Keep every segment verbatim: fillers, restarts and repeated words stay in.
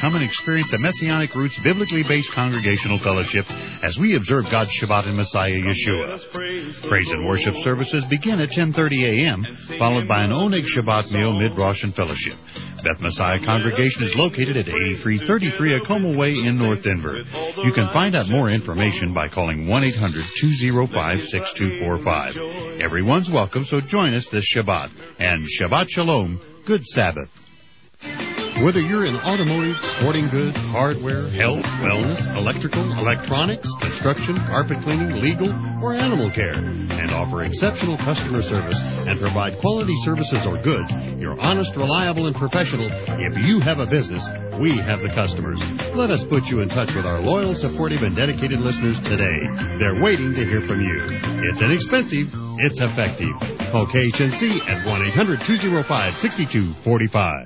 come and experience a Messianic Roots biblically based congregational fellowship as we observe God's Shabbat in Messiah Yeshua. Praise and worship services begin at ten thirty a.m., followed by an Oneg Shabbat meal mid-Rosh and fellowship. Beth Messiah congregation is located at eighty-three thirty-three Acoma Way in North Denver. You can find out more information by calling one eight hundred two oh five six two four five. Everyone's welcome, so join us this Shabbat. And Shabbat Shalom, good Sabbath. Whether you're in automotive, sporting goods, hardware, health, wellness, electrical, electronics, construction, carpet cleaning, legal, or animal care, and offer exceptional customer service and provide quality services or goods, you're honest, reliable, and professional. If you have a business, we have the customers. Let us put you in touch with our loyal, supportive, and dedicated listeners today. They're waiting to hear from you. It's inexpensive. It's effective. Call K H N C at one eight hundred two oh five six two four five.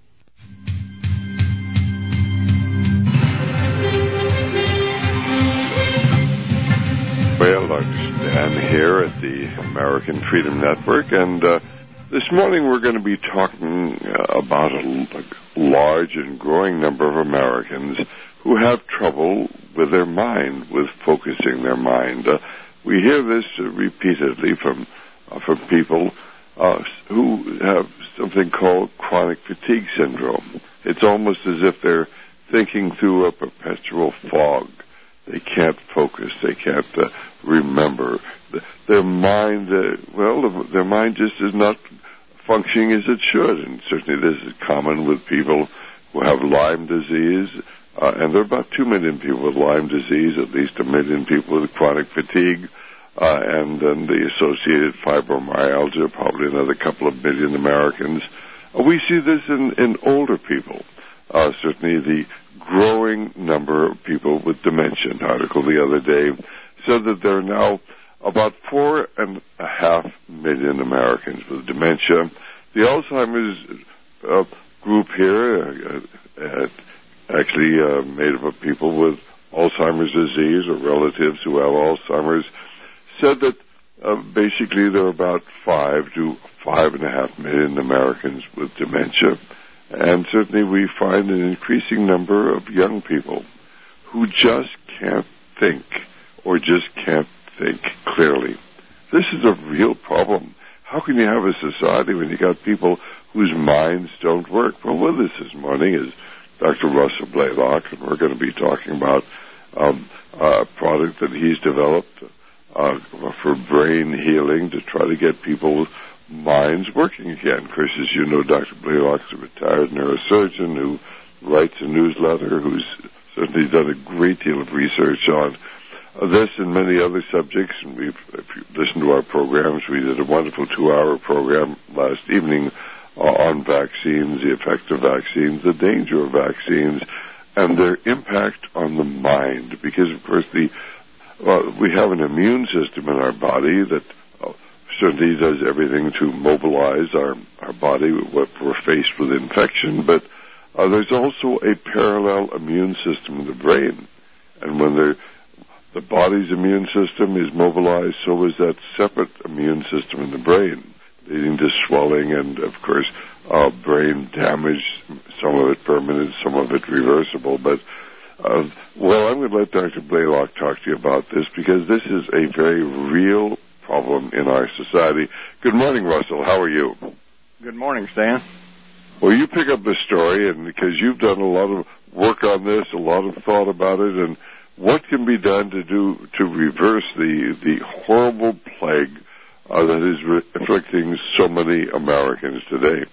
Well, I'm here at the American Freedom Network, and uh, this morning we're going to be talking uh, about a, a large and growing number of Americans who have trouble with their mind, with focusing their mind. Uh, we hear this uh, repeatedly from uh, from people uh, who have something called chronic fatigue syndrome. It's almost as if they're thinking through a perpetual fog. They can't focus. They can't uh, remember. Their mind, uh, well, their mind just is not functioning as it should. And certainly this is common with people who have Lyme disease. Uh, and there are about two million people with Lyme disease, at least a million people with chronic fatigue. Uh, and then the associated fibromyalgia, probably another couple of million Americans. Uh, we see this in, in older people. Uh, certainly the growing number of people with dementia. An article the other day said that there are now about four and a half million Americans with dementia. The Alzheimer's uh, group here, uh, uh, actually uh, made up of people with Alzheimer's disease or relatives who have Alzheimer's, said that uh, basically there are about five to five and a half million Americans with dementia. And certainly we find an increasing number of young people who just can't think or just can't think clearly. This is a real problem. How can you have a society when you got people whose minds don't work? Well, with us this morning is Doctor Russell Blaylock, and we're going to be talking about um, a product that he's developed uh, for brain healing to try to get people minds working again. Chris, as you know, Doctor Blaylock's a retired neurosurgeon who writes a newsletter, who's certainly done a great deal of research on this and many other subjects. And we've, if you listen to our programs, we did a wonderful two-hour program last evening uh, on vaccines, the effect of vaccines, the danger of vaccines, and their impact on the mind. Because, of course, the uh, we have an immune system in our body that certainly does everything to mobilize our, our body when we're faced with infection, but uh, there's also a parallel immune system in the brain. And when the body's immune system is mobilized, so is that separate immune system in the brain, leading to swelling and, of course, uh, brain damage, some of it permanent, some of it reversible. But, uh, well, I'm going to let Doctor Blaylock talk to you about this because this is a very real problem in our society. Good morning, Russell. How are you? Good morning, Stan. Well, you pick up the story, and because you've done a lot of work on this, a lot of thought about it, and what can be done to do to reverse the the horrible plague uh, that is re- afflicting so many Americans today?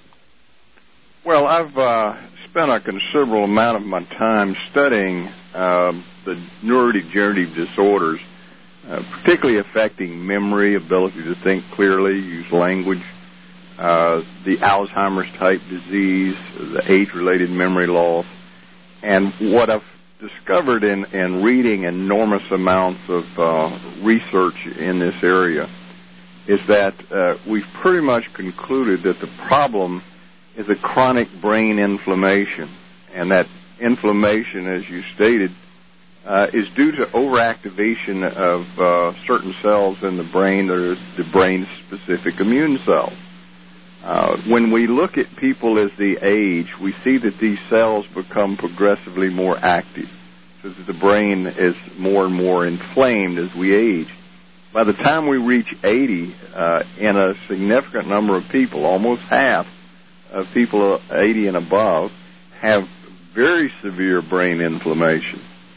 Well, I've uh, spent a considerable amount of my time studying uh, the neurodegenerative disorders, Uh, particularly affecting memory, ability to think clearly, use language, uh, the Alzheimer's type disease, the age-related memory loss. And what I've discovered in, in reading enormous amounts of uh, research in this area is that uh, we've pretty much concluded that the problem is a chronic brain inflammation. And that inflammation, as you stated, Uh, is due to overactivation of uh, certain cells in the brain that are the brain-specific immune cells. Uh, when we look at people as they age, we see that these cells become progressively more active, so that the brain is more and more inflamed as we age. By the time we reach eighty, uh, in a significant number of people, almost half of people eighty and above have very severe brain inflammation.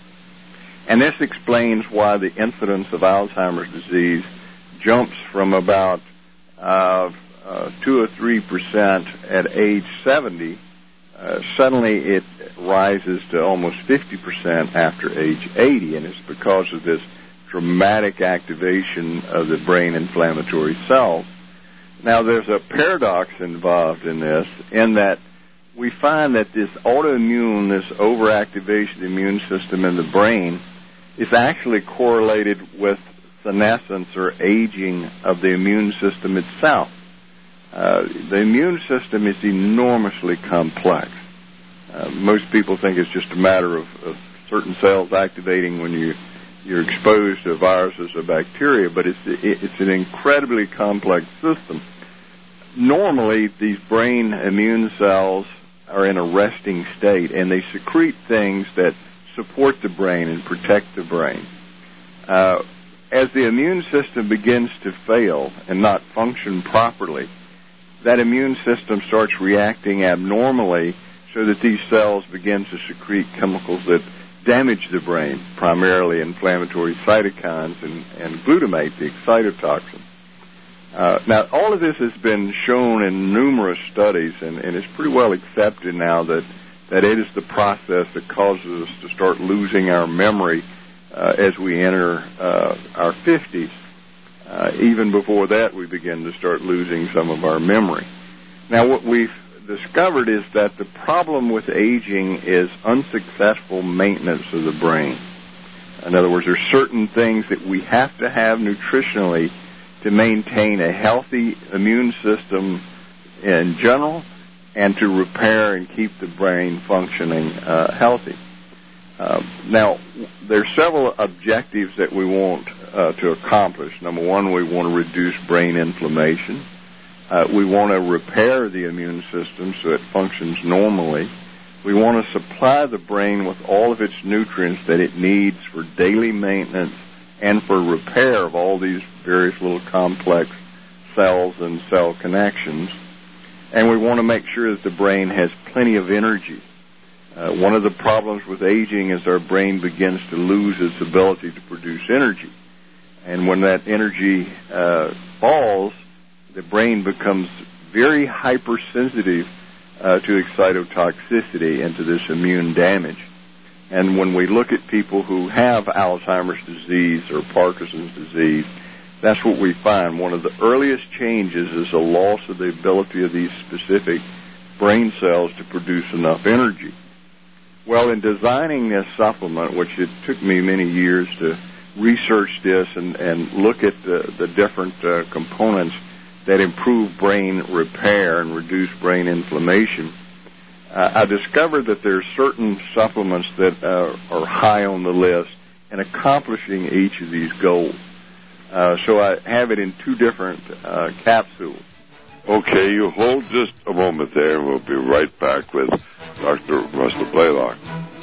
And this explains why the incidence of Alzheimer's disease jumps from about uh, uh, two or three percent at age seventy. Uh, suddenly it rises to almost fifty percent after age eighty, and it's because of this dramatic activation of the brain inflammatory cells. Now, there's a paradox involved in this, in that we find that this autoimmune, this overactivation of the immune system in the brain, is actually correlated with senescence or aging of the immune system itself. Uh, the immune system is enormously complex. Uh, most people think it's just a matter of, of certain cells activating when you, you're exposed to viruses or bacteria, but it's, it's an incredibly complex system. Normally, these brain immune cells are in a resting state, and they secrete things that support the brain and protect the brain. Uh, as the immune system begins to fail and not function properly, that immune system starts reacting abnormally so that these cells begin to secrete chemicals that damage the brain, primarily inflammatory cytokines and, and glutamate, the excitotoxin. Uh, now, all of this has been shown in numerous studies, and, and it's pretty well accepted now that, that it is the process that causes us to start losing our memory uh, as we enter uh, our fifties. Uh, even before that, we begin to start losing some of our memory. Now, what we've discovered is that the problem with aging is unsuccessful maintenance of the brain. In other words, there are certain things that we have to have nutritionally to maintain a healthy immune system in general and to repair and keep the brain functioning uh, healthy. Uh, now, there are several objectives that we want uh, to accomplish. Number one, we want to reduce brain inflammation. Uh, we want to repair the immune system so it functions normally. We want to supply the brain with all of its nutrients that it needs for daily maintenance and for repair of all these various little complex cells and cell connections. And we want to make sure that the brain has plenty of energy. Uh, one of the problems with aging is our brain begins to lose its ability to produce energy. And when that energy uh, falls, the brain becomes very hypersensitive uh, to excitotoxicity and to this immune damage. And when we look at people who have Alzheimer's disease or Parkinson's disease, that's what we find. One of the earliest changes is a loss of the ability of these specific brain cells to produce enough energy. Well, in designing this supplement, which it took me many years to research this and, and look at the, the different uh, components that improve brain repair and reduce brain inflammation, uh, I discovered that there are certain supplements that uh, are high on the list in accomplishing each of these goals. Uh, so I have it in two different uh, capsules. Okay, you hold just a moment there, and we'll be right back with Doctor Russell Blaylock.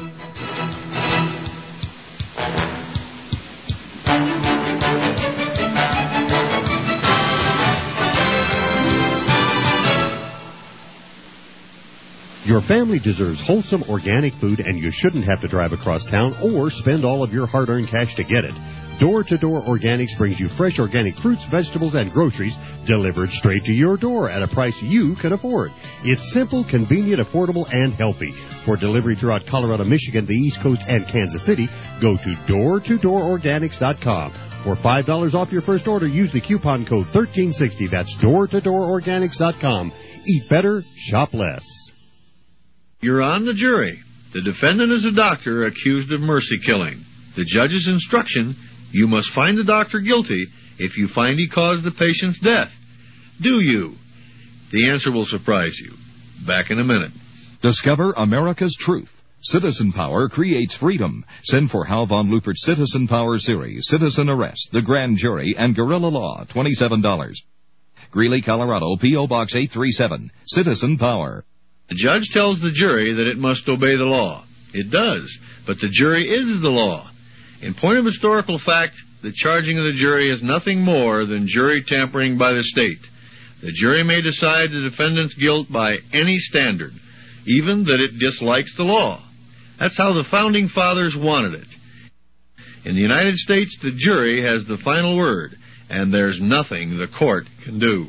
Your family deserves wholesome organic food, and you shouldn't have to drive across town or spend all of your hard-earned cash to get it. Door-to-Door Organics brings you fresh organic fruits, vegetables, and groceries delivered straight to your door at a price you can afford. It's simple, convenient, affordable, and healthy. For delivery throughout Colorado, Michigan, the East Coast, and Kansas City, go to door to door organics dot com. For five dollars off your first order, use the coupon code thirteen sixty. That's door to door organics dot com. Eat better, shop less. You're on the jury. The defendant is a doctor accused of mercy killing. The judge's instruction: you must find the doctor guilty if you find he caused the patient's death. Do you? The answer will surprise you. Back in a minute. Discover America's truth. Citizen Power creates freedom. Send for Hal von Lupert's Citizen Power series, Citizen Arrest, The Grand Jury, and Guerrilla Law, twenty-seven dollars. Greeley, Colorado, P O. Box eight three seven. Citizen Power. The judge tells the jury that it must obey the law. It does, but the jury is the law. In point of historical fact, the charging of the jury is nothing more than jury tampering by the state. The jury may decide the defendant's guilt by any standard, even that it dislikes the law. That's how the Founding Fathers wanted it. In the United States, the jury has the final word, and there's nothing the court can do.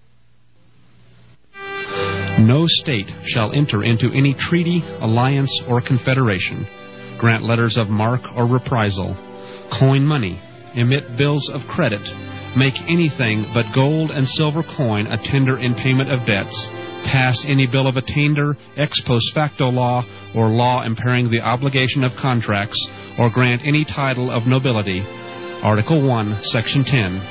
No state shall enter into any treaty, alliance, or confederation, grant letters of marque or reprisal, coin money, emit bills of credit, make anything but gold and silver coin a tender in payment of debts, pass any bill of attainder, ex post facto law, or law impairing the obligation of contracts, or grant any title of nobility. Article one, Section ten.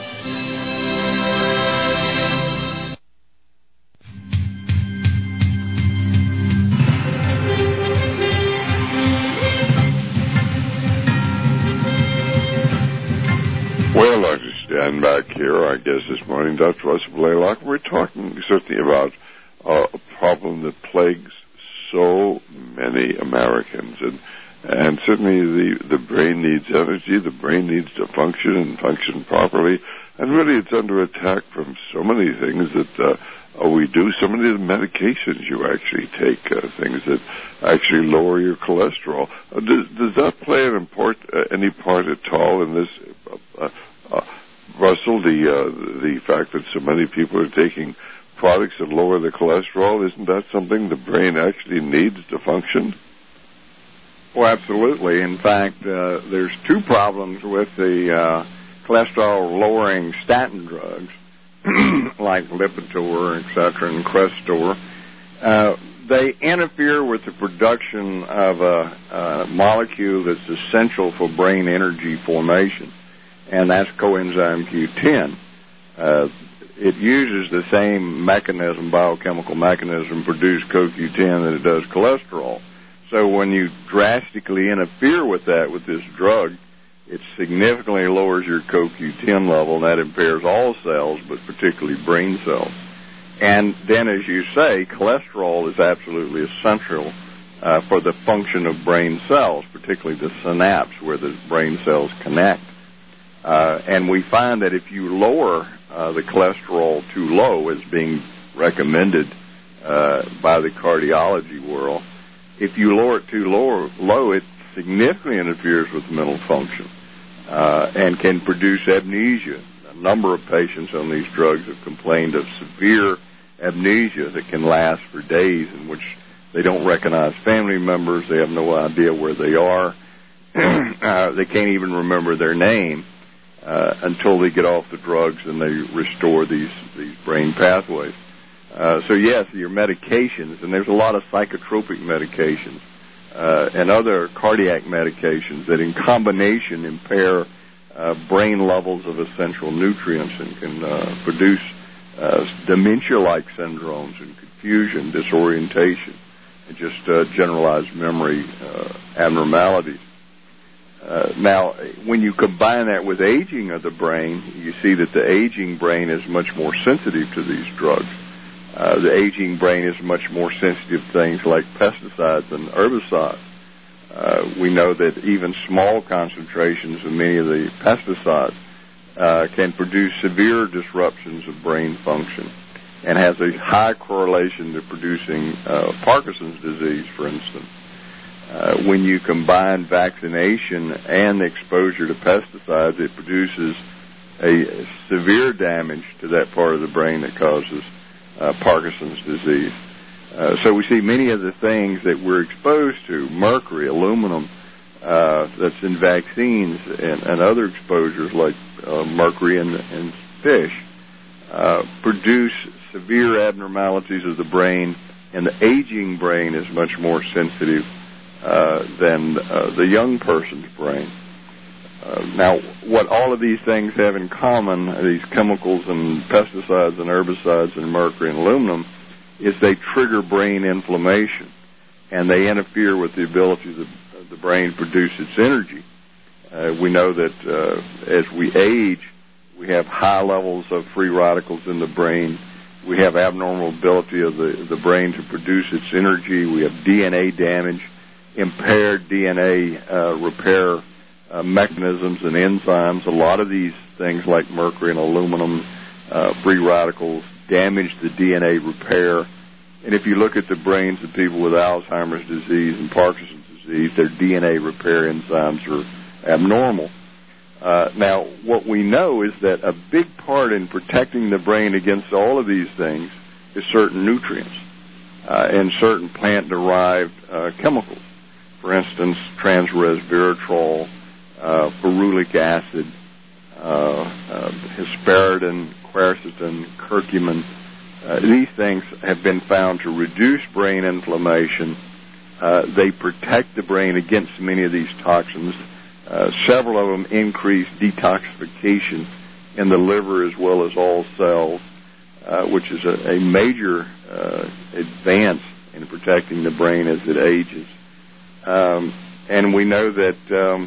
Well, Doctor Stan back here, our guest this morning, Doctor Russell Blaylock. We're talking certainly about uh, a problem that plagues so many Americans, and and certainly the, the brain needs energy, the brain needs to function and function properly, and really it's under attack from so many things that uh, we do, so many of the medications you actually take, uh, things that actually lower your cholesterol. Uh, does, does that play an import, uh, any part at all in this, uh, uh, Russell, the, uh, the fact that so many people are taking products that lower the cholesterol? Isn't that something the brain actually needs to function? Well, absolutely. In fact, uh, there's two problems with the uh, cholesterol-lowering statin drugs, like Lipitor, et cetera, and Crestor. Uh, they interfere with the production of a, a molecule that's essential for brain energy formation, and that's coenzyme Q ten. Uh, it uses the same mechanism, biochemical mechanism, to produce co Q ten that it does cholesterol. So when you drastically interfere with that with this drug, it significantly lowers your co Q ten level, and that impairs all cells, but particularly brain cells. And then, as you say, cholesterol is absolutely essential uh, for the function of brain cells, particularly the synapse where the brain cells connect. Uh, and we find that if you lower uh, the cholesterol too low, as being recommended uh, by the cardiology world, if you lower it too low, low it significantly interferes with mental function uh, and can produce amnesia. A number of patients on these drugs have complained of severe amnesia that can last for days, in which they don't recognize family members, they have no idea where they are, uh, they can't even remember their name uh, until they get off the drugs and they restore these, these brain pathways. Uh, so, yes, your medications, and there's a lot of psychotropic medications uh, and other cardiac medications that in combination impair uh, brain levels of essential nutrients and can uh, produce uh, dementia-like syndromes and confusion, disorientation, and just uh, generalized memory uh, abnormalities. Uh, now, when you combine that with aging of the brain, you see that the aging brain is much more sensitive to these drugs. Uh, the aging brain is much more sensitive to things like pesticides and herbicides. Uh, we know that even small concentrations of many of the pesticides uh, can produce severe disruptions of brain function and has a high correlation to producing uh, Parkinson's disease, for instance. Uh, when you combine vaccination and exposure to pesticides, it produces a severe damage to that part of the brain that causes Uh, Parkinson's disease. Uh, so we see many of the things that we're exposed to, mercury, aluminum, uh, that's in vaccines, and, and other exposures like uh, mercury in, in fish, uh, produce severe abnormalities of the brain, and the aging brain is much more sensitive uh, than uh, the young person's brain. Uh, now, what all of these things have in common, these chemicals and pesticides and herbicides and mercury and aluminum, is they trigger brain inflammation, and they interfere with the ability of the, of the brain to produce its energy. Uh, we know that uh, as we age, We have high levels of free radicals in the brain. We have abnormal ability of the, the brain to produce its energy. We have D N A damage, impaired D N A uh, repair uh, mechanisms and enzymes. A lot of these things like mercury and aluminum, uh, free radicals, damage the D N A repair. And if you look at the brains of people with Alzheimer's disease and Parkinson's disease, their D N A repair enzymes are abnormal. Uh, now, what we know is that a big part in protecting the brain against all of these things is certain nutrients uh, and certain plant-derived uh, chemicals. For instance, transresveratrol, uh, ferulic acid, uh, uh, hesperidin, quercetin, curcumin. Uh, these things have been found to reduce brain inflammation. Uh, they protect the brain against many of these toxins. Uh, several of them increase detoxification in the liver as well as all cells, uh, which is a, a major uh, advance in protecting the brain as it ages. Um, and we know that um,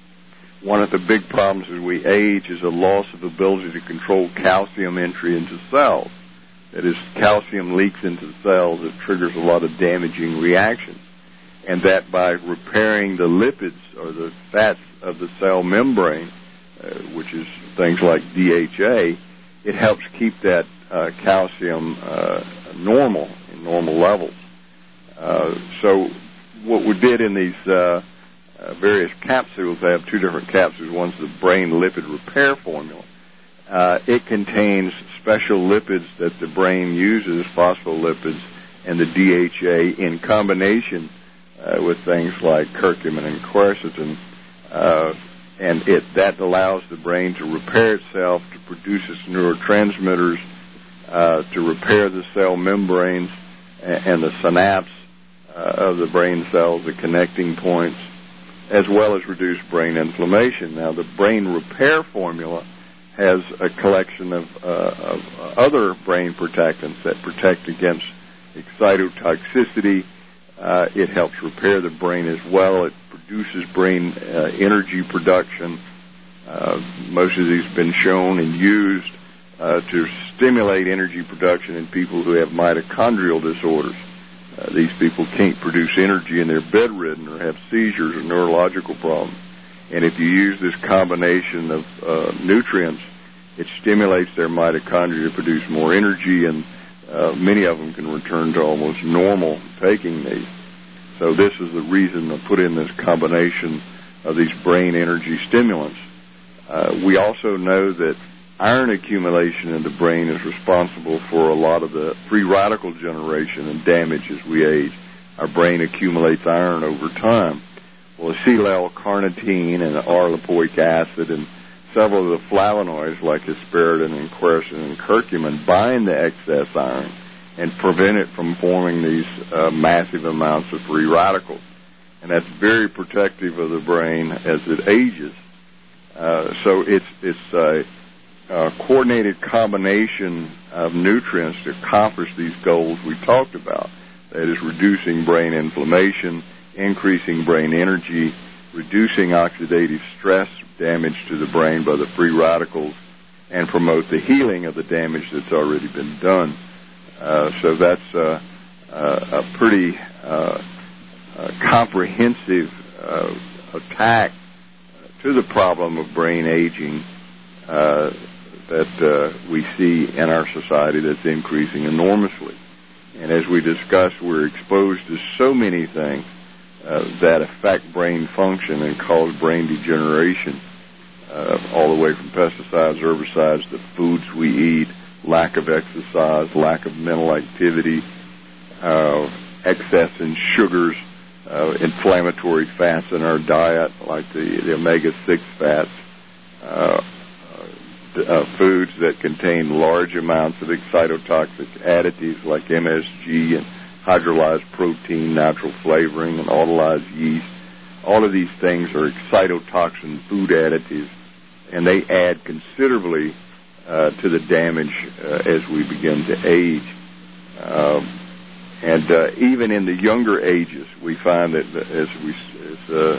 one of the big problems as we age is a loss of ability to control calcium entry into cells. That is, calcium leaks into the cells. It triggers a lot of damaging reactions. And that by repairing the lipids or the fats of the cell membrane, uh, which is things like D H A, it helps keep that uh, calcium uh, normal, in normal levels. Uh, so what we did in these uh, uh, various capsules, I have two different capsules. One's the brain lipid repair formula. Uh, it contains special lipids that the brain uses, phospholipids, and the D H A in combination uh, with things like curcumin and quercetin, uh, and it that allows the brain to repair itself, to produce its neurotransmitters, uh, to repair the cell membranes and, and the synapse uh, of the brain cells, the connecting points, as well as reduce brain inflammation. Now, the brain repair formula has a collection of, uh, of other brain protectants that protect against excitotoxicity. Uh, it helps repair the brain as well. It produces brain uh, energy production. Uh, most of these have been shown and used uh, to stimulate energy production in people who have mitochondrial disorders. Uh, these people can't produce energy and they're bedridden or have seizures or neurological problems. And if you use this combination of uh, nutrients, it stimulates their mitochondria to produce more energy, and uh, many of them can return to almost normal taking these. So this is the reason to put in this combination of these brain energy stimulants. Uh, we also know that iron accumulation in the brain is responsible for a lot of the free radical generation and damage as we age. Our brain accumulates iron over time. Well, acetyl-L-carnitine and R-lipoic acid and several of the flavonoids like hesperidin and quercetin and curcumin bind the excess iron and prevent it from forming these uh, massive amounts of free radicals. And that's very protective of the brain as it ages. Uh, so it's, it's a, a coordinated combination of nutrients to accomplish these goals we talked about. That is, reducing brain inflammation, increasing brain energy, reducing oxidative stress damage to the brain by the free radicals, and promote the healing of the damage that's already been done. Uh, so that's uh, uh, a pretty uh, uh, comprehensive uh, attack to the problem of brain aging uh, that uh, we see in our society that's increasing enormously. And as we discussed, we're exposed to so many things uh, that affect brain function and cause brain degeneration, uh, all the way from pesticides, herbicides, the foods we eat, lack of exercise, lack of mental activity, uh, excess in sugars, uh, inflammatory fats in our diet, like the, the omega six fats, uh, uh, foods that contain large amounts of excitotoxic additives like M S G and hydrolyzed protein, natural flavoring, and autolyzed yeast. All of these things are excitotoxin food additives, and they add considerably uh, to the damage uh, as we begin to age. Um, and uh, even in the younger ages, we find that as we as uh,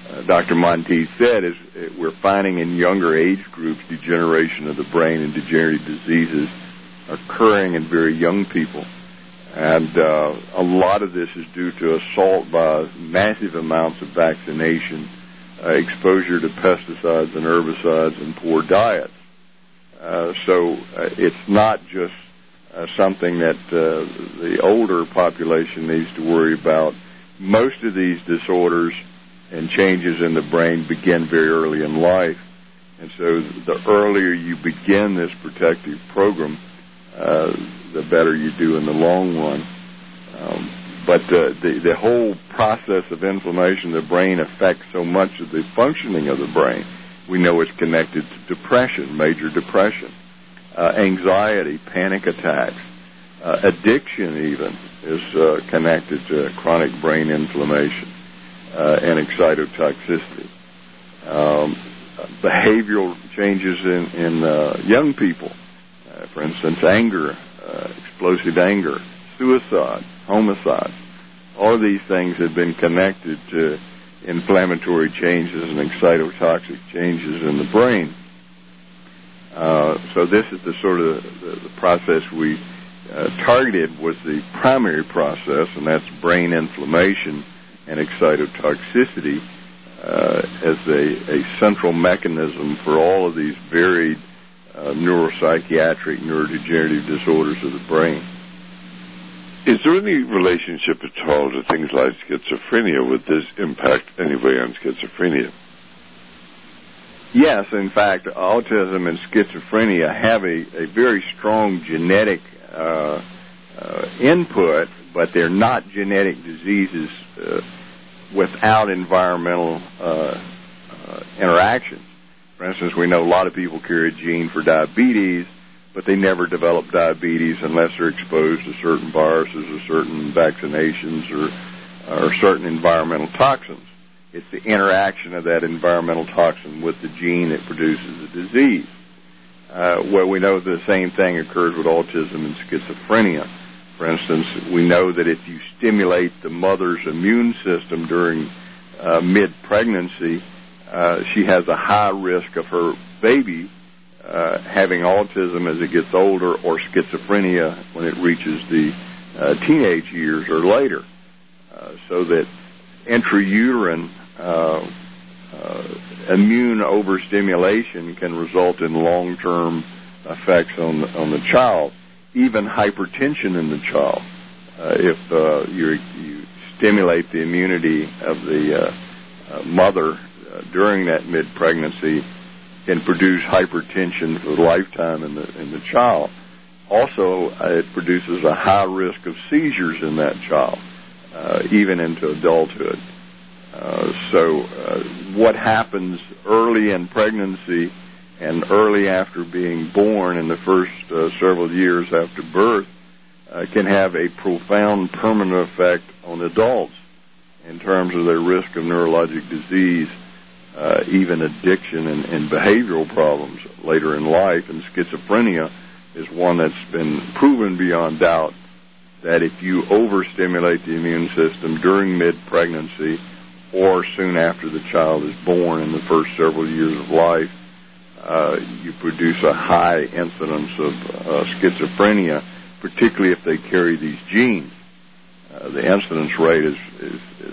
uh, Doctor Monteith said, is uh, we're finding in younger age groups degeneration of the brain and degenerative diseases occurring in very young people. And uh, a lot of this is due to assault by massive amounts of vaccination, uh, exposure to pesticides and herbicides, and poor diets. Uh, so uh, it's not just uh, something that uh, the older population needs to worry about. Most of these disorders and changes in the brain begin very early in life. And so the earlier you begin this protective program, uh, the better you do in the long run. Um, but uh, the, the whole process of inflammation of the brain affects so much of the functioning of the brain. We know it's connected to depression, major depression, uh, anxiety, panic attacks, uh, addiction even is uh, connected to chronic brain inflammation uh, and excitotoxicity. Um, behavioral changes in, in uh, young people, uh, for instance, anger, uh, explosive anger, suicide, homicide. All of these things have been connected to inflammatory changes and excitotoxic changes in the brain. Uh, so this is the sort of the, the process we uh, targeted was the primary process, and that's brain inflammation and excitotoxicity uh, as a, a central mechanism for all of these varied uh, neuropsychiatric, neurodegenerative disorders of the brain. Is there any relationship at all to things like schizophrenia? Would this impact anyway on schizophrenia? Yes, in fact, autism and schizophrenia have a, a very strong genetic uh, uh, input, but they're not genetic diseases uh, without environmental uh, uh, interactions. For instance, we know a lot of people carry a gene for diabetes, but they never develop diabetes unless they're exposed to certain viruses or certain vaccinations or, or certain environmental toxins. It's the interaction of that environmental toxin with the gene that produces the disease. Uh, well, we know the same thing occurs with autism and schizophrenia. For instance, we know that if you stimulate the mother's immune system during uh, mid-pregnancy, uh, she has a high risk of her baby uh, having autism as it gets older, or schizophrenia when it reaches the uh, teenage years or later. Uh, so that intrauterine uh, uh, immune overstimulation can result in long-term effects on the, on the child, even hypertension in the child. Uh, if uh, you you stimulate the immunity of the uh, uh, mother uh, during that mid-pregnancy, can produce hypertension for the lifetime in the in the child. Also, uh, it produces a high risk of seizures in that child, uh, even into adulthood. Uh, so uh, what happens early in pregnancy and early after being born in the first uh, several years after birth uh, can have a profound permanent effect on adults in terms of their risk of neurologic disease, uh, even addiction and, and behavioral problems later in life. And schizophrenia is one that's been proven beyond doubt that if you overstimulate the immune system during mid-pregnancy or soon after the child is born in the first several years of life, uh, you produce a high incidence of uh, schizophrenia, particularly if they carry these genes. Uh, the incidence rate is, is, is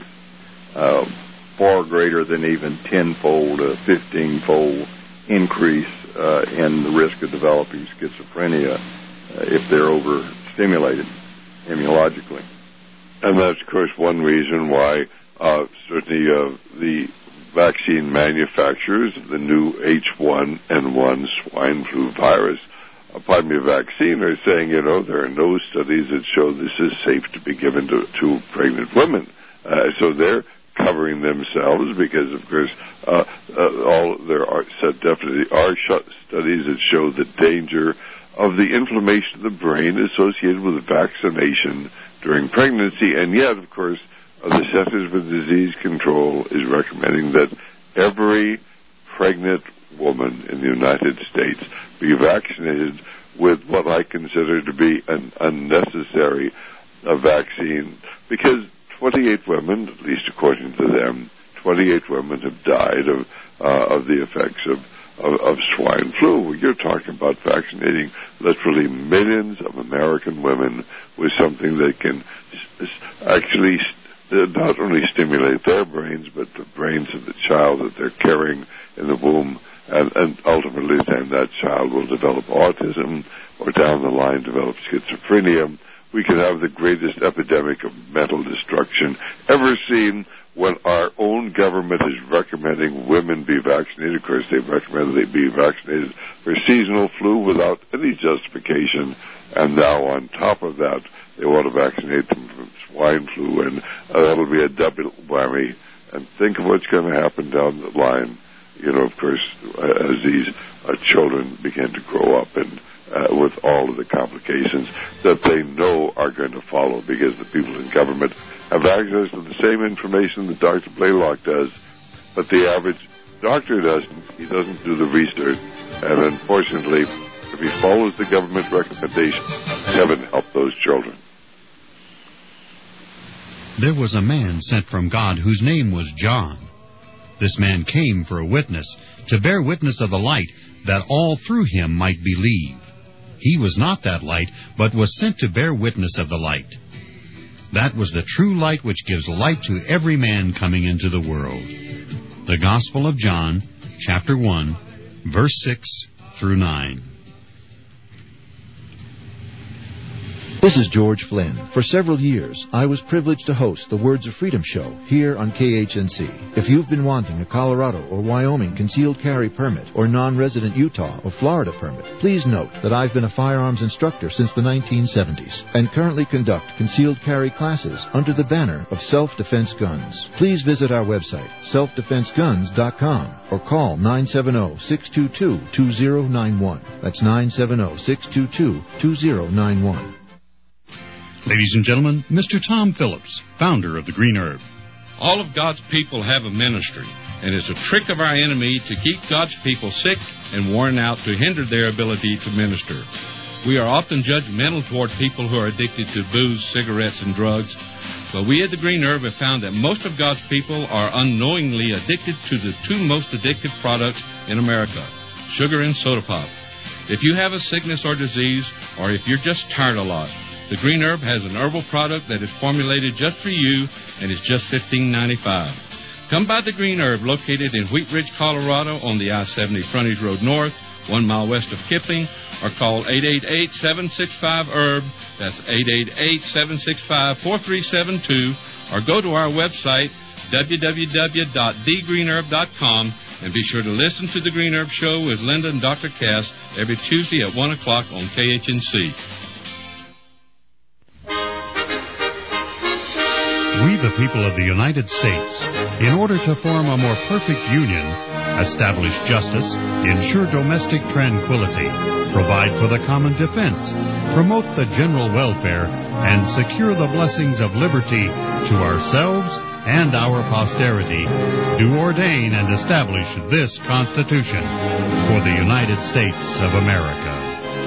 uh, far greater than even tenfold, a fifteen-fold increase uh, in the risk of developing schizophrenia uh, if they're overstimulated immunologically. And that's, of course, one reason why uh, certainly uh, the vaccine manufacturers, the new H one N one swine flu virus, uh, pardon me, vaccine, are saying, you know, there are no studies that show this is safe to be given to, to pregnant women. Uh, so they're covering themselves because, of course, uh, uh, all there are so definitely are sh- studies that show the danger of the inflammation of the brain associated with vaccination during pregnancy. And yet, of course, uh, the Centers for Disease Control is recommending that every pregnant woman in the United States be vaccinated with what I consider to be an unnecessary uh, vaccine, because twenty-eight women, at least according to them, twenty-eight women have died of uh, of the effects of, of, of swine flu. You're talking about vaccinating literally millions of American women with something that can actually not only stimulate their brains, but the brains of the child that they're carrying in the womb, and, and ultimately then that child will develop autism or down the line develop schizophrenia. We could have the greatest epidemic of mental destruction ever seen when our own government is recommending women be vaccinated. Of course, they recommend they be vaccinated for seasonal flu without any justification, and now on top of that, they want to vaccinate them from swine flu, and uh, that'll be a double whammy. And think of what's going to happen down the line, you know, of course, uh, as these uh, children begin to grow up and uh, with all of the complications that they know are going to follow, because the people in government have access to the same information that Doctor Blaylock does, but the average doctor doesn't. He doesn't do the research, and unfortunately, if he follows the government recommendation, heaven help those children. There was a man sent from God whose name was John. This man came for a witness, to bear witness of the light, that all through him might believe. He was not that light, but was sent to bear witness of the light. That was the true light which gives light to every man coming into the world. The Gospel of John, chapter one, verse six through nine. This is George Flynn. For several years, I was privileged to host the Words of Freedom show here on K H N C. If you've been wanting a Colorado or Wyoming concealed carry permit or non-resident Utah or Florida permit, please note that I've been a firearms instructor since the nineteen seventies and currently conduct concealed carry classes under the banner of Self-Defense Guns. Please visit our website, self defense guns dot com, or call nine seven zero, six two two, two zero nine one. That's nine seven zero, six two two, two zero nine one. Ladies and gentlemen, Mister Tom Phillips, founder of the Green Herb. All of God's people have a ministry, and it's a trick of our enemy to keep God's people sick and worn out to hinder their ability to minister. We are often judgmental toward people who are addicted to booze, cigarettes, and drugs, but we at the Green Herb have found that most of God's people are unknowingly addicted to the two most addictive products in America, sugar and soda pop. If you have a sickness or disease, or if you're just tired a lot, the Green Herb has an herbal product that is formulated just for you, and it's just fifteen ninety-five. Come by the Green Herb, located in Wheat Ridge, Colorado, on the I seventy Frontage Road North, one mile west of Kipling, or call eight eight eight, seven six five, herb. That's eight eight eight, seven six five, four three seven two, or go to our website, w w w dot the green herb dot com, and be sure to listen to the Green Herb Show with Linda and Doctor Cass every Tuesday at one o'clock on K H N C. We, the people of the United States, in order to form a more perfect union, establish justice, ensure domestic tranquility, provide for the common defense, promote the general welfare, and secure the blessings of liberty to ourselves and our posterity, do ordain and establish this Constitution for the United States of America.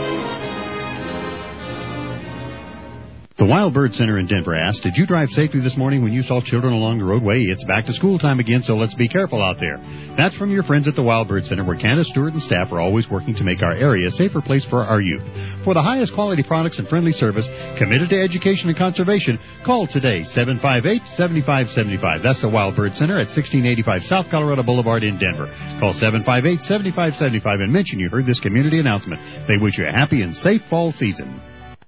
The Wild Bird Center in Denver asked, did you drive safely this morning when you saw children along the roadway? It's back to school time again, so let's be careful out there. That's from your friends at the Wild Bird Center, where Candace Stewart and staff are always working to make our area a safer place for our youth. For the highest quality products and friendly service, committed to education and conservation, call today, seven five eight, seven five seven five. That's the Wild Bird Center at sixteen eighty-five South Colorado Boulevard in Denver. Call seven five eight, seven five seven five and mention you heard this community announcement. They wish you a happy and safe fall season.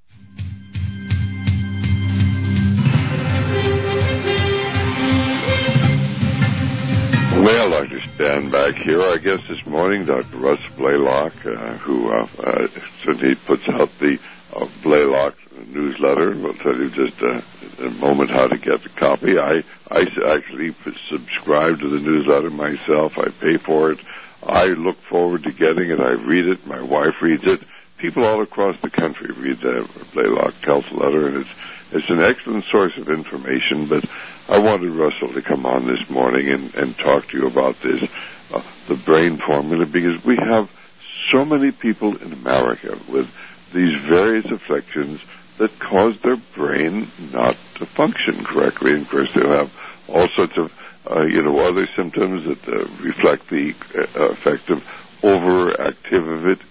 Well, I'd like to stand back here. I guess this morning, Doctor Russ Blaylock, uh, who uh, uh, certainly puts out the uh, Blaylock newsletter. We'll tell you just uh, in a moment how to get the copy. I, I actually subscribe to the newsletter myself. I pay for it. I look forward to getting it. I read it. My wife reads it. People all across the country read the Blaylock Health Letter, and it's It's an excellent source of information, but I wanted Russell to come on this morning and, and talk to you about this, uh, the brain formula, because we have so many people in America with these various afflictions that cause their brain not to function correctly. And of course, they'll have all sorts of uh, you know, other symptoms that uh, reflect the uh, effect of overactive,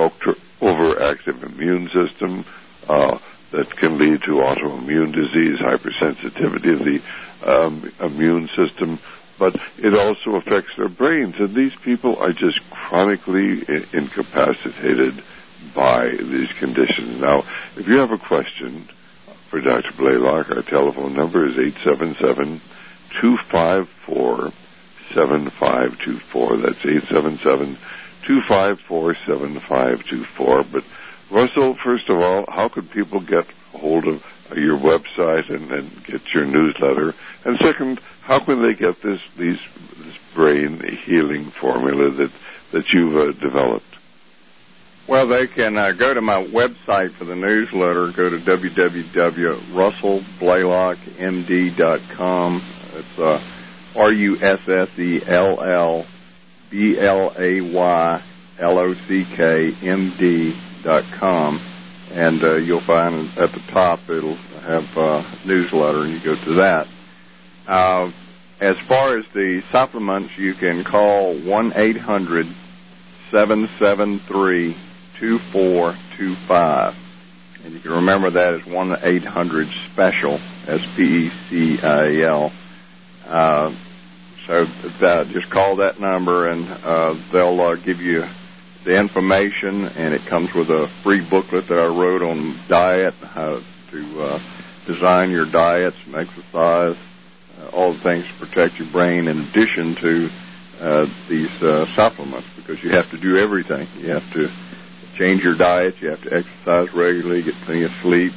overactive immune system uh, that can lead to autoimmune disease, hypersensitivity of the um, immune system, but it also affects their brains. And these people are just chronically I- incapacitated by these conditions. Now, if you have a question for Doctor Blaylock, our telephone number is eight seven seven, two five four, seven five two four. That's eight seven seven, two five four, seven five two four. But, Russell, first of all, how could people get hold of your website and, and get your newsletter? And second, how can they get this these this brain healing formula that, that you've uh, developed? Well, they can uh, go to my website for the newsletter. Go to w w w dot russell blaylock m d dot com. It's uh, R U S S E L L B L A Y L O C K M D dot com. And uh, you'll find at the top it'll have uh, newsletter, and you go to that. Uh, as far as the supplements, you can call one eight hundred, seven seven three, two four two five. And you can remember that as one eight hundred special, S P E C I A L. Uh, so that, just call that number, and uh, they'll uh, give you the information, and it comes with a free booklet that I wrote on diet, how to uh, design your diet, some exercise, uh, all the things to protect your brain, in addition to uh, these uh, supplements, because you have to do everything. You have to change your diet, you have to exercise regularly, get plenty of sleep,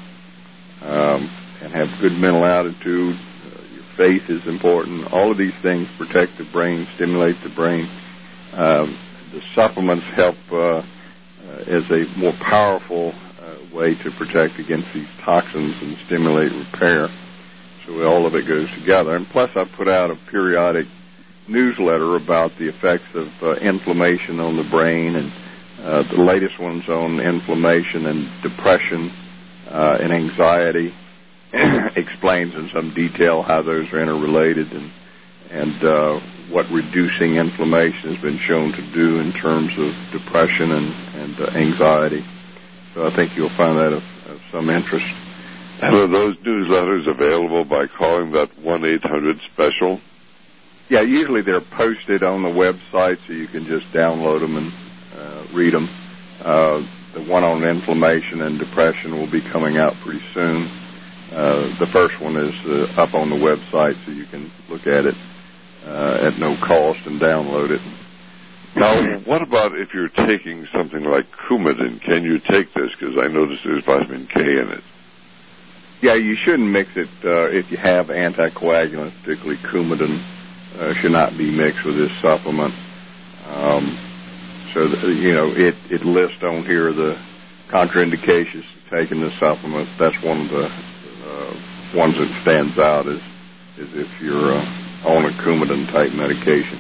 um, and have good mental attitude. Uh, your faith is important. All of these things protect the brain, stimulate the brain. Um, the supplements help uh, uh, as a more powerful uh, way to protect against these toxins and stimulate repair. So all of it goes together. And plus, I put out a periodic newsletter about the effects of uh, inflammation on the brain, and uh, the latest one's on inflammation and depression uh, and anxiety. Explains in some detail how those are interrelated, and and uh, what reducing inflammation has been shown to do in terms of depression and, and uh, anxiety. So I think you'll find that of, of some interest. And are those newsletters available by calling that one eight hundred special? Yeah, usually they're posted on the website, so you can just download them and uh, read them. Uh, the one on inflammation and depression will be coming out pretty soon. Uh, the first one is uh, up on the website, so you can look at it uh, at no cost and download it. Now, what about if you're taking something like Coumadin? Can you take this? Because I noticed there's vitamin K in it. Yeah, you shouldn't mix it uh, if you have anticoagulants, particularly Coumadin. Uh, should not be mixed with this supplement. Um, so, the, you know, it, it lists on here the contraindications to taking the supplement. That's one of the uh, ones that stands out, is, is if you're uh, on a Coumadin-type medication.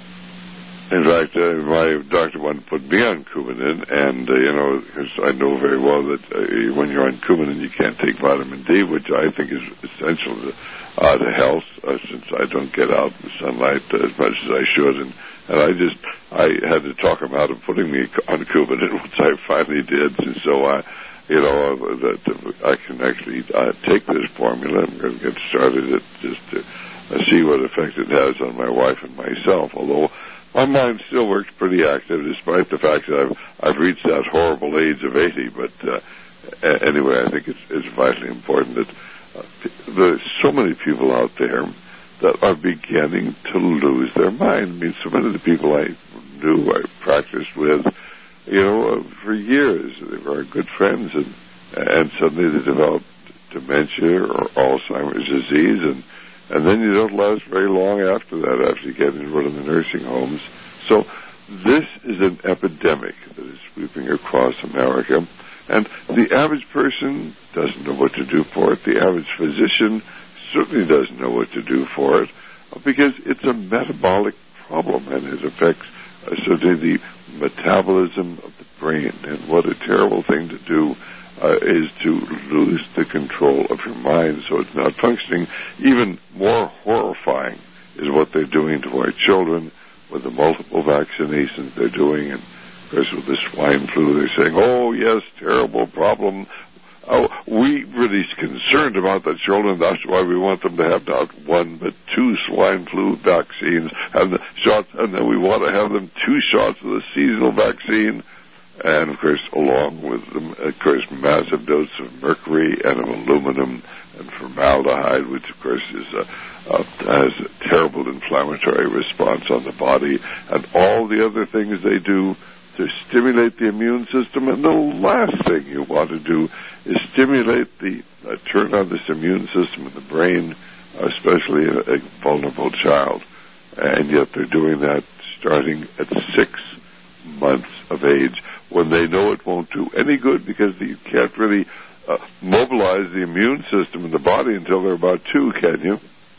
In fact, uh, my doctor wanted to put me on Coumadin, and, uh, you know, because I know very well that uh, when you're on Coumadin, you can't take vitamin D, which I think is essential to, uh, to health, uh, since I don't get out in the sunlight uh, as much as I should. And, and I just, I had to talk him out of putting me on Coumadin once I finally did. And so I, you know, uh, that uh, I can actually uh, take this formula. I'm going to get started at just to uh, see what effect it has on my wife and myself, although my mind still works pretty active, despite the fact that I've I've reached that horrible age of eighty. But uh, anyway, I think it's, it's vitally important that uh, there's so many people out there that are beginning to lose their mind. I mean, so many of the people I knew, I practiced with, you know, uh, for years. They were good friends, and and suddenly they developed dementia or Alzheimer's disease, and And then you don't last very long after that, after you get enrolled in the nursing homes. So this is an epidemic that is sweeping across America. And the average person doesn't know what to do for it. The average physician certainly doesn't know what to do for it, because it's a metabolic problem, and it affects uh, certainly the metabolism of the brain. And what a terrible thing to do Uh, is to lose the control of your mind, so it's not functioning. Even more horrifying is what they're doing to our children with the multiple vaccinations they're doing. And, of course, with the swine flu, they're saying, oh, yes, terrible problem. Oh, we really concerned about the children. That's why we want them to have not one but two swine flu vaccines and the shots, and then we want to have them two shots of the seasonal vaccine. And, of course, along with them, of course, massive doses of mercury and of aluminum and formaldehyde, which, of course, is a, a, has a terrible inflammatory response on the body, and all the other things they do to stimulate the immune system. And the last thing you want to do is stimulate the, uh, turn on this immune system in the brain, especially a, a vulnerable child. And yet they're doing that starting at six months of age, when they know it won't do any good because you can't really uh, mobilize the immune system in the body until they're about two, can you?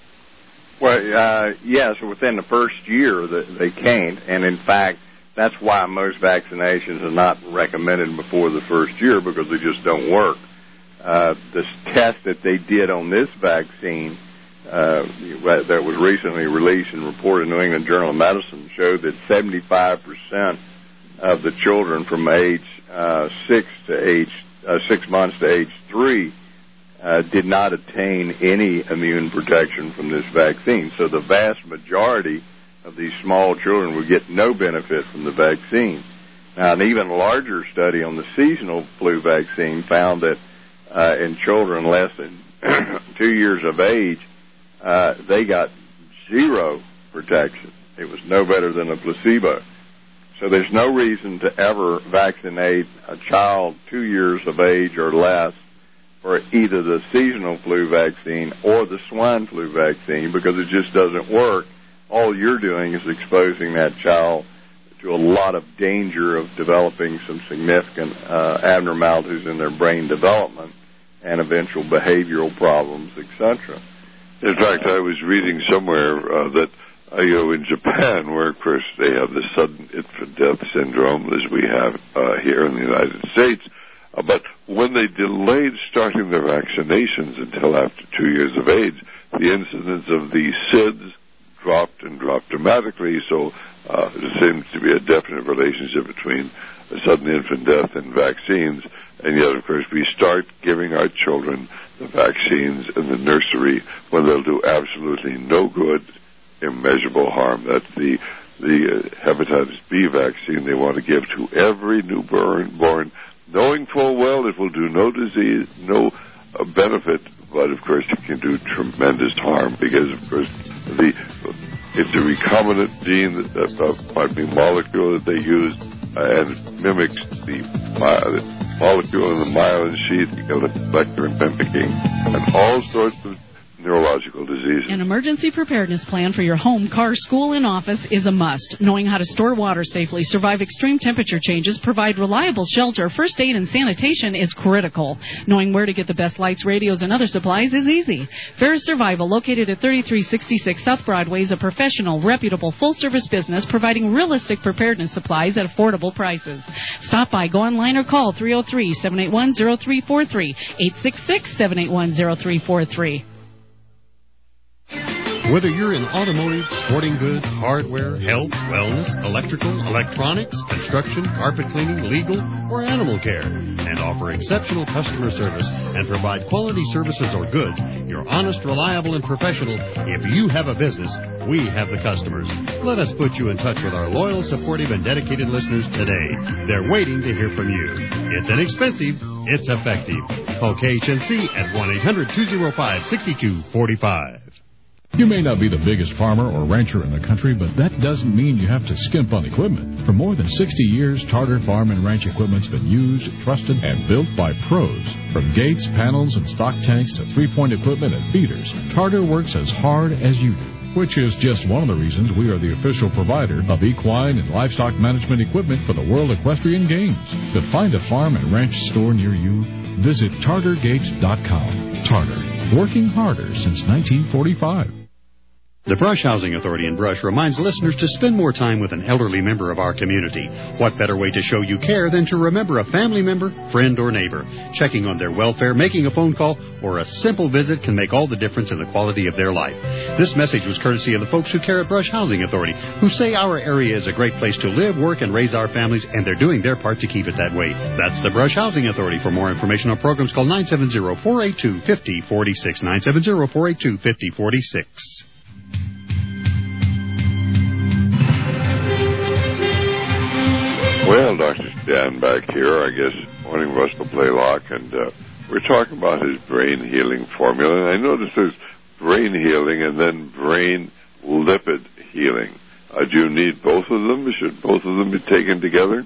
Well, uh, yes, within the first year that they can't, and in fact, that's why most vaccinations are not recommended before the first year, because they just don't work. Uh, this test that they did on this vaccine uh, that was recently released and reported in the New England Journal of Medicine showed that seventy-five percent of the children from age uh, six to age uh, six months to age three uh, did not attain any immune protection from this vaccine. So the vast majority of these small children would get no benefit from the vaccine. Now, an even larger study on the seasonal flu vaccine found that uh, in children less than two years of age, uh, they got zero protection. It was no better than a placebo. So there's no reason to ever vaccinate a child two years of age or less for either the seasonal flu vaccine or the swine flu vaccine, because it just doesn't work. All you're doing is exposing that child to a lot of danger of developing some significant uh, abnormalities in their brain development and eventual behavioral problems, et cetera. In fact, I was reading somewhere uh, that, uh, you know, in Japan, where, of course, they have the sudden infant death syndrome, as we have uh, here in the United States, uh, but when they delayed starting their vaccinations until after two years of age, the incidence of the S I D S dropped and dropped dramatically, so uh, there seems to be a definite relationship between a sudden infant death and vaccines. And yet, of course, we start giving our children the vaccines in the nursery when they'll do absolutely no good, immeasurable harm. That's the the uh, hepatitis B vaccine they want to give to every newborn born, knowing full well it will do no disease, no uh, benefit, but of course it can do tremendous harm because, of course, the it's a recombinant gene, that, uh, pardon me, molecule that they use, uh, and mimics the, uh, the molecule in the myelin sheath, electron mimicking, and all sorts of neurological diseases. An emergency preparedness plan for your home, car, school, and office is a must. Knowing how to store water safely, survive extreme temperature changes, provide reliable shelter, first aid, and sanitation is critical. Knowing where to get the best lights, radios, and other supplies is easy. Ferris Survival, located at thirty-three sixty-six South Broadway, is a professional, reputable, full-service business providing realistic preparedness supplies at affordable prices. Stop by, go online, or call three oh three, seven eight one, oh three four three, eight six six, seven eight one, oh three four three. Whether you're in automotive, sporting goods, hardware, health, wellness, electrical, electronics, construction, carpet cleaning, legal, or animal care, and offer exceptional customer service and provide quality services or goods, you're honest, reliable, and professional. If you have a business, we have the customers. Let us put you in touch with our loyal, supportive, and dedicated listeners today. They're waiting to hear from you. It's inexpensive. It's effective. Call K H N C at one eight hundred, two oh five, six two four five. You may not be the biggest farmer or rancher in the country, but that doesn't mean you have to skimp on equipment. For more than sixty years, Tarter Farm and Ranch equipment's been used, trusted, and built by pros. From gates, panels, and stock tanks to three-point equipment and feeders, Tarter works as hard as you do, which is just one of the reasons we are the official provider of equine and livestock management equipment for the World Equestrian Games. To find a farm and ranch store near you, visit Tarter Gates dot com. Tarter, working harder since nineteen forty-five. The Brush Housing Authority in Brush reminds listeners to spend more time with an elderly member of our community. What better way to show you care than to remember a family member, friend, or neighbor? Checking on their welfare, making a phone call, or a simple visit can make all the difference in the quality of their life. This message was courtesy of the folks who care at Brush Housing Authority, who say our area is a great place to live, work, and raise our families, and they're doing their part to keep it that way. That's the Brush Housing Authority. For more information on programs, call nine seven zero, four eight two, five zero four six, nine seven zero, four eight two, five zero four six. Well, Doctor Stan back here, I guess, morning Russell Blaylock, and uh, we're talking about his brain healing formula. And I noticed there's brain healing and then brain lipid healing. Uh, do you need both of them? Should both of them be taken together?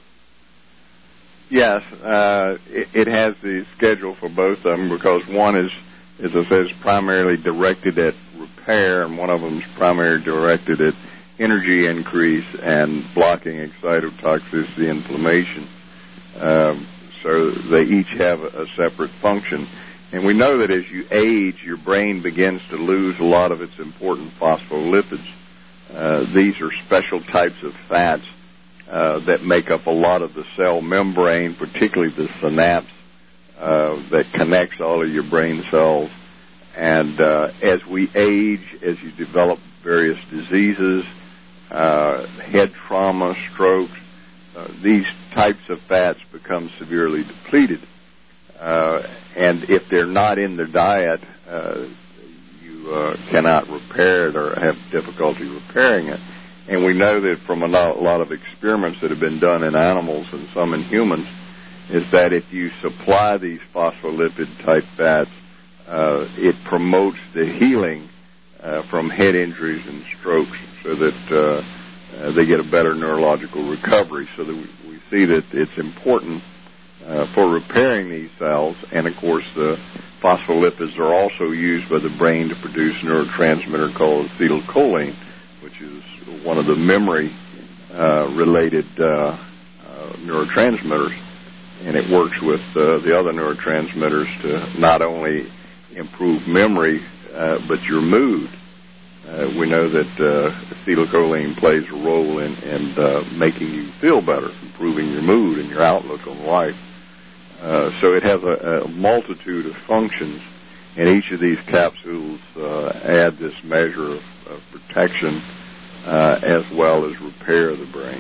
Yes, uh, it, it has the schedule for both of them because one is, as I said, is primarily directed at repair, and one of them is primarily directed at energy increase and blocking excitotoxicity inflammation. Um, so they each have a, a separate function. And we know that as you age, your brain begins to lose a lot of its important phospholipids. Uh, these are special types of fats uh, that make up a lot of the cell membrane, particularly the synapse uh, that connects all of your brain cells. And uh, as we age, as you develop various diseases, Uh, head trauma, strokes, uh, these types of fats become severely depleted. Uh, and if they're not in their diet, uh, you uh, cannot repair it or have difficulty repairing it. And we know that from a lot, a lot of experiments that have been done in animals and some in humans, is that if you supply these phospholipid-type fats, uh, it promotes the healing uh, from head injuries and strokes, so that uh, uh, they get a better neurological recovery. So that we, we see that it's important uh, for repairing these cells. And, of course, the phospholipids are also used by the brain to produce a neurotransmitter called acetylcholine, which is one of the memory-related uh, uh, uh, neurotransmitters. And it works with uh, the other neurotransmitters to not only improve memory, uh, but your mood. Uh, we know that uh, acetylcholine plays a role in, in uh, making you feel better, improving your mood and your outlook on life. Uh, so it has a, a multitude of functions, and each of these capsules uh, add this measure of, of protection uh, as well as repair the brain.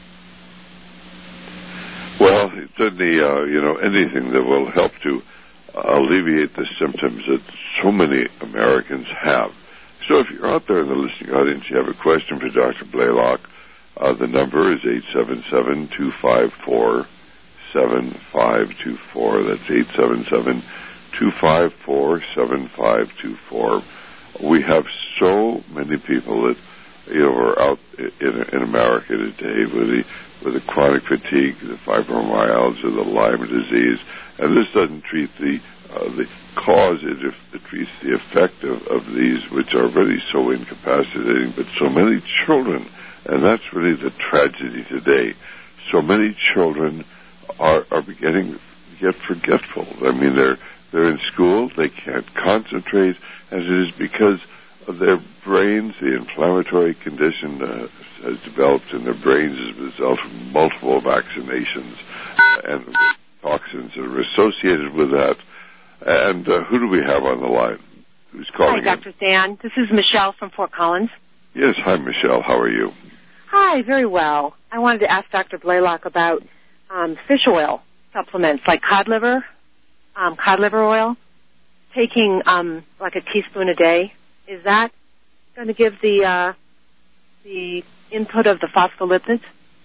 Well, certainly, uh, you know, anything that will help to alleviate the symptoms that so many Americans have. So if you're out there in the listening audience, you have a question for Doctor Blaylock, uh, the number is eight seven seven, two five four, seven five two four. That's eight seven seven, two five four, seven five two four. We have so many people that, you know, are out in, in America today with the with the chronic fatigue, the fibromyalgia, the Lyme disease, and this doesn't treat the uh, the cause, it, it treats the effect of, of these, which are really so incapacitating, but so many children, and that's really the tragedy today, so many children are, are beginning to get forgetful. I mean, they're, they're in school, they can't concentrate, and it is because of their brains, the inflammatory condition uh, has developed in their brains as a result of multiple vaccinations and toxins that are associated with that. And uh, who do we have on the line? Who's calling? Hi, Doctor Stan. This is Michelle from Fort Collins. Yes, hi, Michelle. How are you? Hi, very well. I wanted to ask Doctor Blaylock about um, fish oil supplements like cod liver, um, cod liver oil. Taking um, like a teaspoon a day, is that going to give the uh, the input of the phospholipids?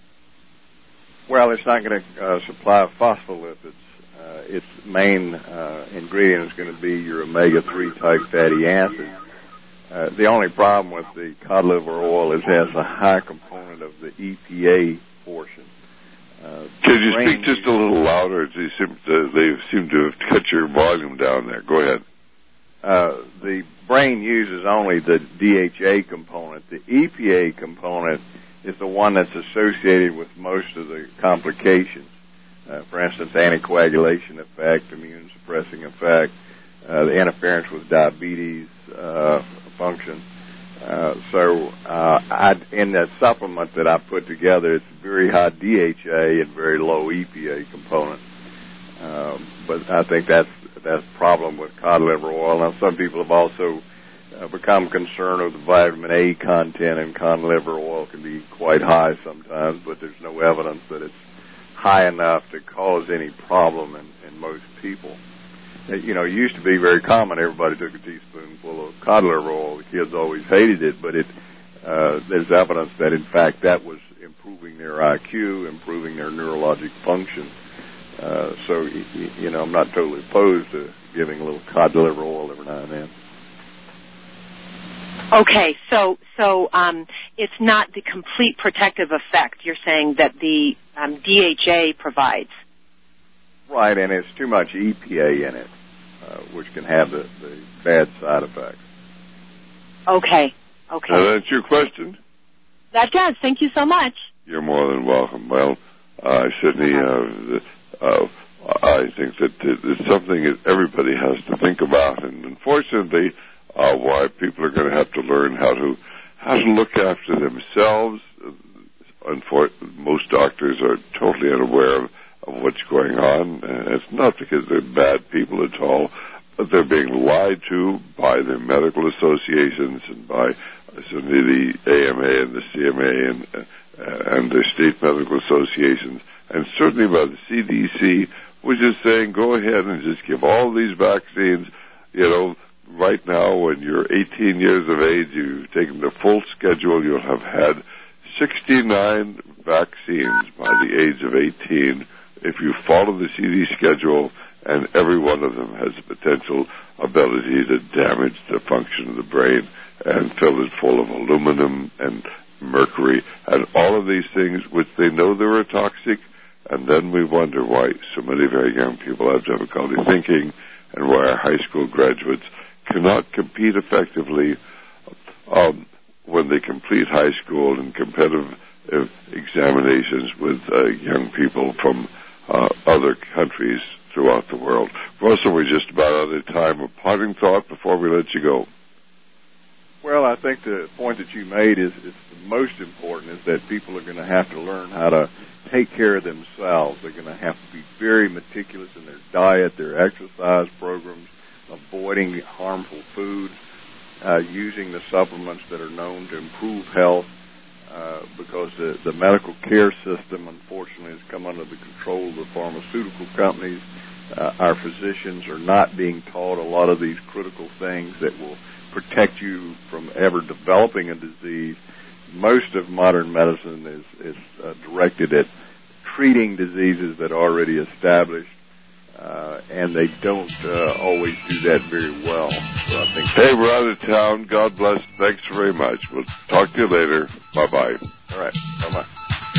Well, it's not going to uh, supply phospholipids. Uh, its main uh, ingredient is going to be your omega three type fatty acids. Uh, the only problem with the cod liver oil is it has a high component of the E P A portion. Uh, Can you speak just a little louder? They seem to, they seem to have cut your volume down there. Go ahead. Uh, the brain uses only the D H A component. The E P A component is the one that's associated with most of the complications. Uh, for instance, anticoagulation effect, immune suppressing effect, uh, the interference with diabetes uh, function. Uh, so uh, I, in that supplement that I put together, it's very high D H A and very low E P A component. Um, but I think that's that's the problem with cod liver oil. Now, some people have also uh, become concerned with the vitamin A content in cod liver oil can be quite high sometimes, but there's no evidence that it's high enough to cause any problem in, in most people. You know, it used to be very common. Everybody took a teaspoonful of cod liver oil. The kids always hated it, but it uh, there's evidence that, in fact, that was improving their I Q, improving their neurologic function. Uh, so, you know, I'm not totally opposed to giving a little cod liver oil every now and then. Okay, so so um, it's not the complete protective effect you're saying that the um, D H A provides. Right, and it's too much E P A in it, uh, which can have the, the bad side effects. Okay, okay. Now, that's your question? That does. Thank you so much. You're more than welcome. Well, uh, certainly, uh, uh, I think that it's something that everybody has to think about, and unfortunately, uh, why people are going to have to learn how to how to look after themselves. Unfortunately, most doctors are totally unaware of of what's going on. And it's not because they're bad people at all, but they're being lied to by the medical associations and by certainly the A M A and the C M A and, uh, and the state medical associations, and certainly by the C D C, which is saying go ahead and just give all these vaccines. You know, right now when you're eighteen years of age, you've taken the full schedule, you'll have had sixty-nine vaccines by the age of eighteen. If you follow the C D schedule, and every one of them has the potential ability to damage the function of the brain and fill it full of aluminum and mercury and all of these things which they know they're toxic, and then we wonder why so many very young people have difficulty thinking and why our high school graduates cannot compete effectively um, when they complete high school and competitive uh, examinations with uh, young people from Uh, other countries throughout the world. Russell, we're just about out of time. A parting thought before we let you go. Well, I think the point that you made is, is the most important, is that people are going to have to learn how to take care of themselves. They're going to have to be very meticulous in their diet, their exercise programs, avoiding harmful foods, uh, using the supplements that are known to improve health. Uh, because the, the medical care system, unfortunately, has come under the control of the pharmaceutical companies. Uh, our physicians are not being taught a lot of these critical things that will protect you from ever developing a disease. Most of modern medicine is, is uh, directed at treating diseases that are already established, uh, and they don't uh, always do that very well. So I think hey, we're out of town. God bless. Thanks very much. We'll talk to you later. Bye-bye. All right. Bye-bye.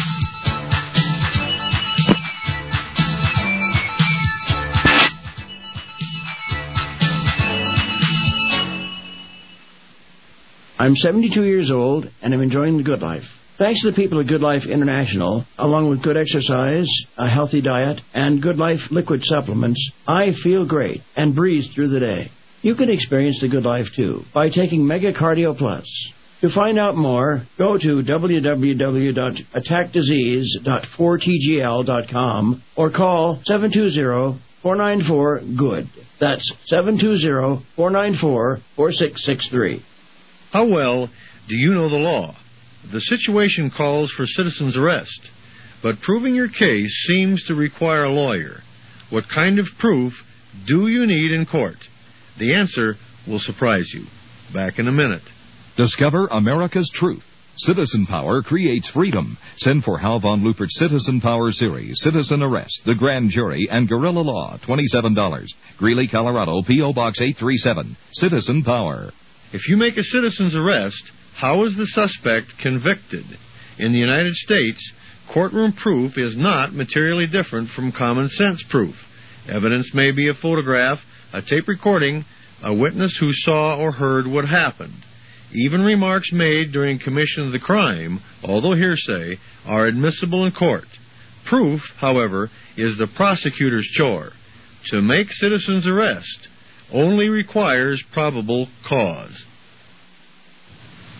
I'm seventy-two years old, and I'm enjoying the good life. Thanks to the people at Good Life International, along with good exercise, a healthy diet, and Good Life liquid supplements, I feel great and breeze through the day. You can experience the good life, too, by taking Mega Cardio Plus. To find out more, go to w w w dot attack disease dot four t g l dot com or call seven two zero, four nine four, G O O D. That's seven two zero, four nine four, four six six three. How well do you know the law? The situation calls for citizen's arrest, but proving your case seems to require a lawyer. What kind of proof do you need in court? The answer will surprise you. Back in a minute. Discover America's truth. Citizen Power creates freedom. Send for Hal von Lupert's Citizen Power series, Citizen Arrest, The Grand Jury, and Guerrilla Law, twenty-seven dollars. Greeley, Colorado, P O. Box eight three seven. Citizen Power. If you make a citizen's arrest, how is the suspect convicted? In the United States, courtroom proof is not materially different from common sense proof. Evidence may be a photograph, a tape recording, a witness who saw or heard what happened. Even remarks made during commission of the crime, although hearsay, are admissible in court. Proof, however, is the prosecutor's chore. To make citizen's arrest only requires probable cause.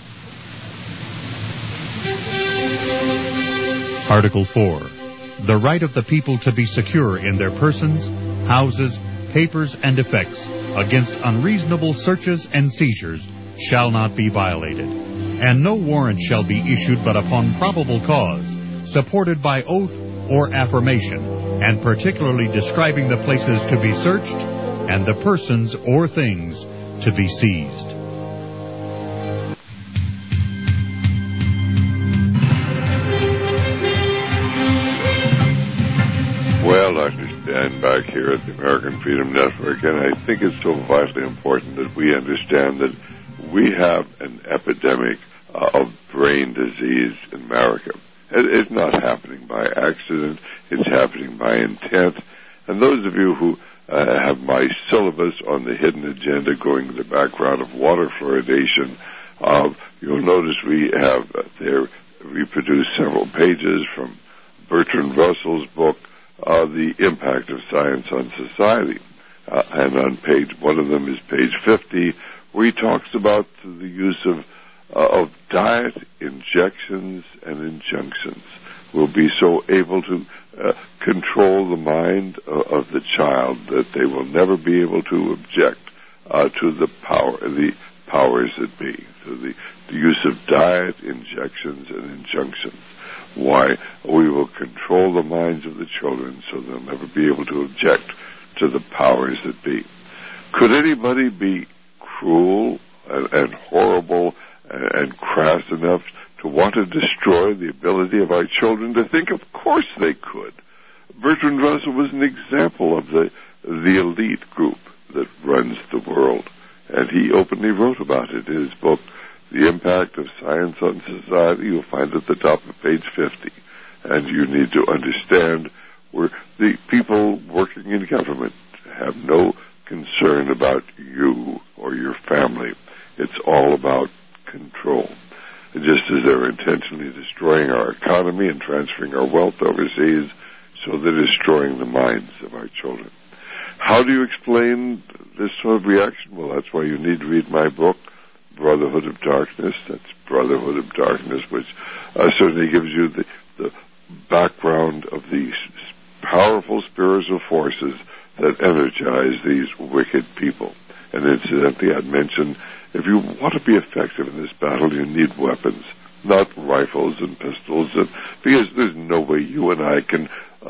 Article four. The right of the people to be secure in their persons, houses, papers, and effects against unreasonable searches and seizures shall not be violated, and no warrant shall be issued but upon probable cause, supported by oath or affirmation, and particularly describing the places to be searched and the persons or things to be seized. Well, Doctor Stan back here at the American Freedom Network, and I think it's so vitally important that we understand that we have an epidemic uh, of brain disease in America. It, it's not happening by accident. It's happening by intent. And those of you who uh, have my syllabus on the hidden agenda going to the background of water fluoridation, uh, you'll notice we have uh, there reproduced several pages from Bertrand Russell's book, Uh, the Impact of Science on Society. Uh, and on page, one of them is page fifty, where he talks about the use of, uh, of diet, injections, and injunctions. Will be so able to uh, control the mind uh, of the child that they will never be able to object uh, to the power, the powers that be. So the, the use of diet, injections, and injunctions. Why? We will control the minds of the children so they'll never be able to object to the powers that be. Could anybody be cruel and, and horrible and, and crass enough to want to destroy the ability of our children to think? Of course they could. Bertrand Russell was an example of the, the elite group that runs the world, and he openly wrote about it in his book, The Impact of Science on Society. You'll find it at the top of page fifty. And you need to understand where the people working in government have no concern about you or your family. It's all about control. And just as they're intentionally destroying our economy and transferring our wealth overseas, so they're destroying the minds of our children. How do you explain this sort of reaction? Well, that's why you need to read my book, Brotherhood of Darkness. That's Brotherhood of Darkness, which uh, certainly gives you the, the background of these powerful spiritual forces that energize these wicked people. And incidentally, I'd mention, if you want to be effective in this battle, you need weapons, not rifles and pistols, and because there's no way you and I can uh,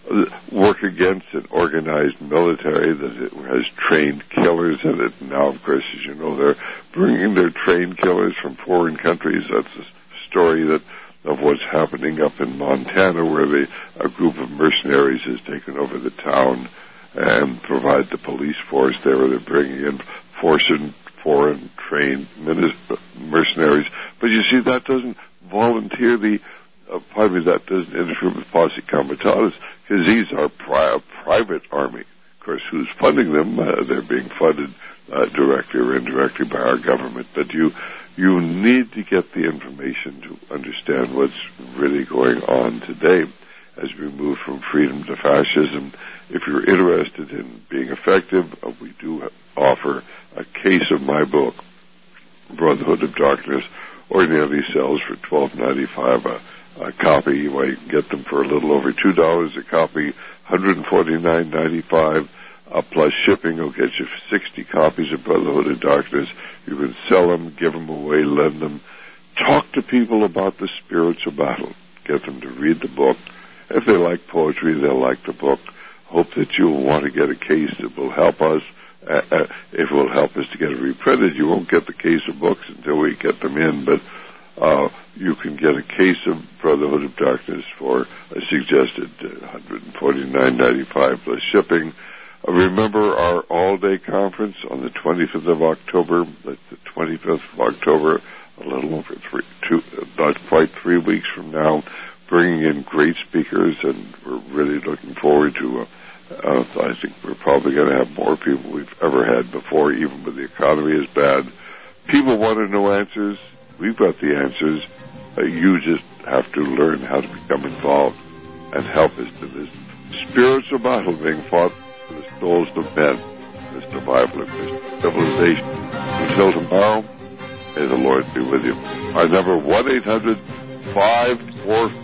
work against an organized military that it has trained killers in it. Now, of course, as you know, they're bringing their trained killers from foreign countries. That's a story that of what's happening up in Montana, where they, a group of mercenaries has taken over the town and provide the police force there. They're bringing in foreign, foreign trained mercenaries. But you see, that doesn't volunteer the Uh, pardon me, that doesn't interfere with posse comitatus, because these are pri- a private army. Of course, who's funding them? Uh, they're being funded uh, directly or indirectly by our government. But you you need to get the information to understand what's really going on today as we move from freedom to fascism. If you're interested in being effective, uh, we do offer a case of my book, Brotherhood of Darkness, ordinarily sells for twelve ninety-five a A copy. You might get them for a little over two dollars a copy, one hundred forty-nine ninety-five uh, plus shipping. Will get you sixty copies of Brotherhood of Darkness. You can sell them, give them away, lend them. Talk to people about the spiritual battle. Get them to read the book. If they like poetry, they'll like the book. Hope that you'll want to get a case that will help us. Uh, uh, if it will help us to get it reprinted, you won't get the case of books until we get them in, but Uh, you can get a case of Brotherhood of Darkness for a suggested uh, one hundred forty-nine ninety-five plus shipping. Uh, remember our all-day conference on the twenty-fifth of October. That's the twenty-fifth of October, a little over three, two, not quite three weeks from now, bringing in great speakers, and we're really looking forward to. Uh, uh, I think we're probably going to have more people we've ever had before, even when the economy is bad. People want to know answers. We've got the answers. Uh, you just have to learn how to become involved and help us in this spiritual battle being fought for the souls of men, the survival of Christian civilization. Until tomorrow, may the Lord be with you. Our number, one eight hundred five four four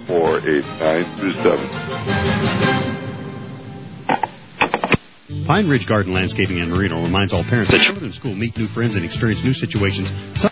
eight nine two seven. Pine Ridge Garden Landscaping and Marina reminds all parents that children in school meet new friends and experience new situations.